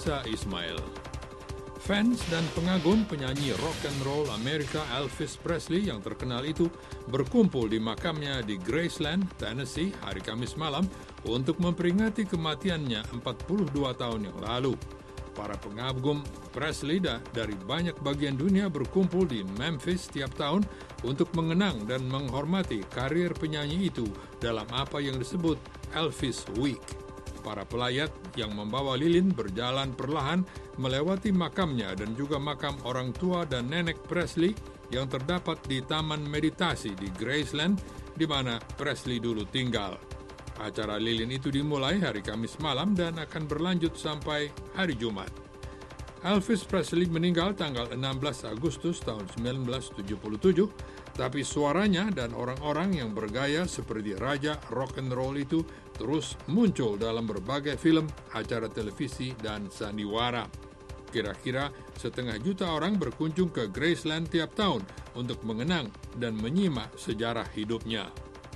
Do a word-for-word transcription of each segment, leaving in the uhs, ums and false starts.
Nisa Ismail. Fans dan pengagum penyanyi rock and roll Amerika Elvis Presley yang terkenal itu berkumpul di makamnya di Graceland, Tennessee hari Kamis malam untuk memperingati kematiannya empat puluh dua tahun yang lalu. Para pengagum Presley dari banyak bagian dunia berkumpul di Memphis setiap tahun untuk mengenang dan menghormati karir penyanyi itu dalam apa yang disebut Elvis Week. Para pelayat yang membawa lilin berjalan perlahan melewati makamnya dan juga makam orang tua dan nenek Presley yang terdapat di Taman Meditasi di Graceland, di mana Presley dulu tinggal. Acara lilin itu dimulai hari Kamis malam dan akan berlanjut sampai hari Jumat. Elvis Presley meninggal tanggal enam belas Agustus tahun sembilan belas tujuh puluh tujuh, tapi suaranya dan orang-orang yang bergaya seperti raja rock and roll itu terus muncul dalam berbagai film, acara televisi, dan sandiwara. Kira-kira setengah juta orang berkunjung ke Graceland tiap tahun untuk mengenang dan menyimak sejarah hidupnya.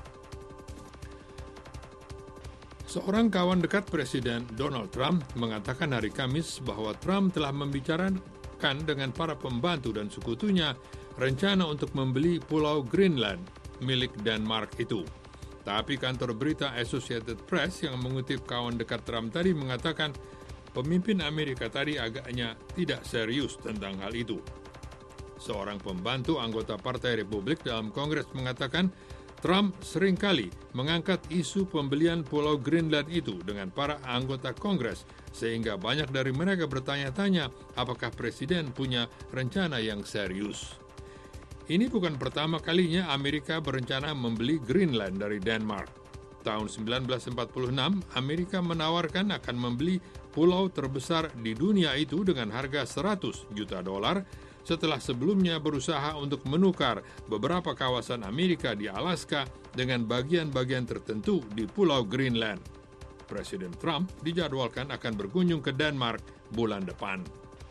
Seorang kawan dekat Presiden Donald Trump mengatakan hari Kamis bahwa Trump telah membicarakan dengan para pembantu dan sekutunya rencana untuk membeli Pulau Greenland milik Denmark itu. Tapi kantor berita Associated Press yang mengutip kawan dekat Trump tadi mengatakan pemimpin Amerika tadi agaknya tidak serius tentang hal itu. Seorang pembantu anggota Partai Republik dalam Kongres mengatakan Trump seringkali mengangkat isu pembelian Pulau Greenland itu dengan para anggota Kongres, sehingga banyak dari mereka bertanya-tanya apakah Presiden punya rencana yang serius. Ini bukan pertama kalinya Amerika berencana membeli Greenland dari Denmark. Tahun sembilan belas empat puluh enam, Amerika menawarkan akan membeli pulau terbesar di dunia itu dengan harga seratus juta dolar, setelah sebelumnya berusaha untuk menukar beberapa kawasan Amerika di Alaska dengan bagian-bagian tertentu di Pulau Greenland. Presiden Trump dijadwalkan akan berkunjung ke Denmark bulan depan.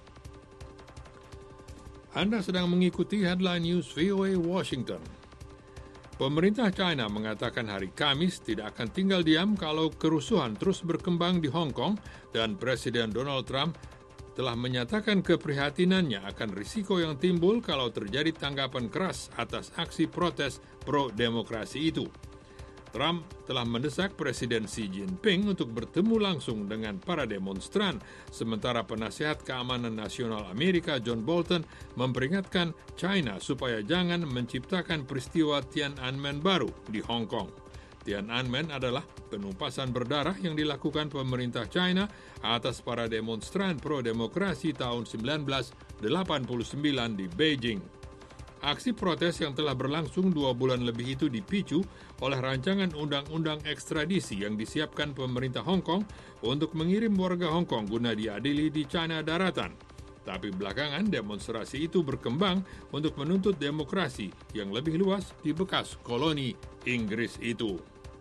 Anda sedang mengikuti Headline News V O A Washington. Pemerintah China mengatakan hari Kamis tidak akan tinggal diam kalau kerusuhan terus berkembang di Hong Kong dan Presiden Donald Trump telah menyatakan keprihatinannya akan risiko yang timbul kalau terjadi tanggapan keras atas aksi protes pro-demokrasi itu. Trump telah mendesak Presiden Xi Jinping untuk bertemu langsung dengan para demonstran, sementara penasihat keamanan nasional Amerika John Bolton memperingatkan China supaya jangan menciptakan peristiwa Tiananmen baru di Hong Kong. Tiananmen adalah penumpasan berdarah yang dilakukan pemerintah China atas para demonstran pro-demokrasi tahun sembilan belas delapan puluh sembilan di Beijing. Aksi protes yang telah berlangsung dua bulan lebih itu dipicu oleh rancangan undang-undang ekstradisi yang disiapkan pemerintah Hong Kong untuk mengirim warga Hong Kong guna diadili di China daratan. Tapi belakangan demonstrasi itu berkembang untuk menuntut demokrasi yang lebih luas di bekas koloni Inggris itu.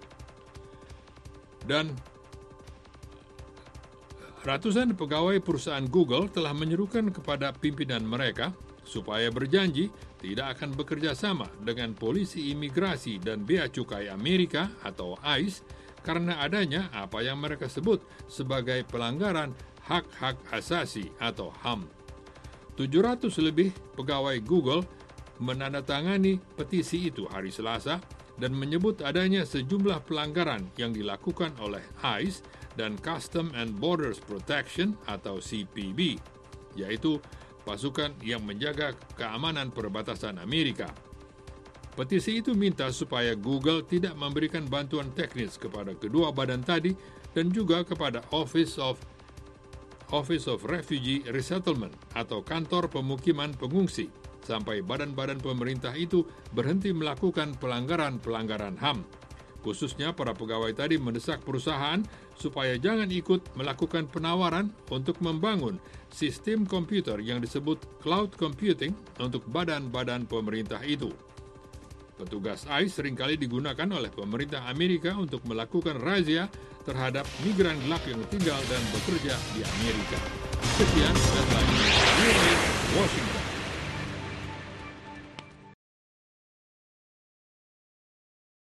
Dan ratusan pegawai perusahaan Google telah menyerukan kepada pimpinan mereka supaya berjanji tidak akan bekerja sama dengan polisi imigrasi dan bea cukai Amerika atau I C E karena adanya apa yang mereka sebut sebagai pelanggaran hak-hak asasi atau H A M. tujuh ratus lebih pegawai Google menandatangani petisi itu hari Selasa dan menyebut adanya sejumlah pelanggaran yang dilakukan oleh I C E dan Custom and Borders Protection atau C P B, yaitu pasukan yang menjaga keamanan perbatasan Amerika. Petisi itu minta supaya Google tidak memberikan bantuan teknis kepada kedua badan tadi dan juga kepada Office of Office of Refugee Resettlement atau kantor pemukiman pengungsi sampai badan-badan pemerintah itu berhenti melakukan pelanggaran-pelanggaran H A M. Khususnya para pegawai tadi mendesak perusahaan supaya jangan ikut melakukan penawaran untuk membangun sistem komputer yang disebut cloud computing untuk badan-badan pemerintah itu. Petugas I C E seringkali digunakan oleh pemerintah Amerika untuk melakukan razia terhadap migran gelap yang tinggal dan bekerja di Amerika. Sekian, dan lagi, Washington.